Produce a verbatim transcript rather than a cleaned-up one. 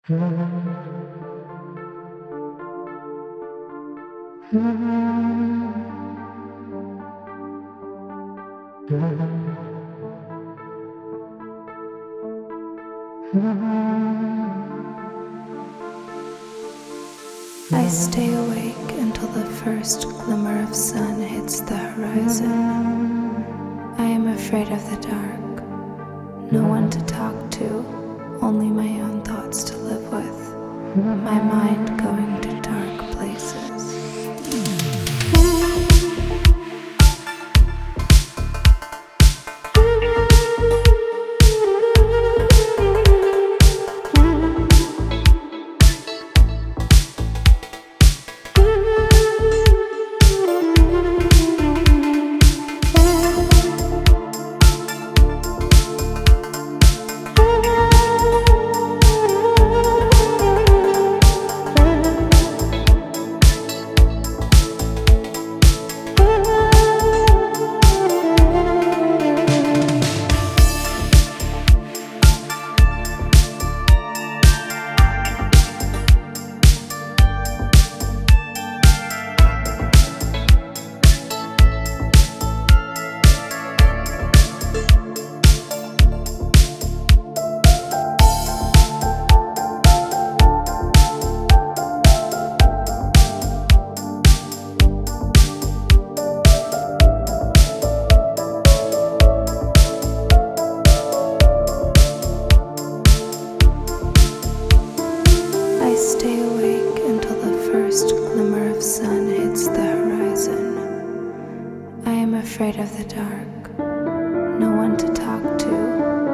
I stay awake until the first glimmer of sun hits the horizon. I am afraid of the dark, no one to talk to, only my own thoughts to live with, my mind going to dark places. I stay awake until the first glimmer of sun hits the horizon. I am afraid of the dark, no one to talk to,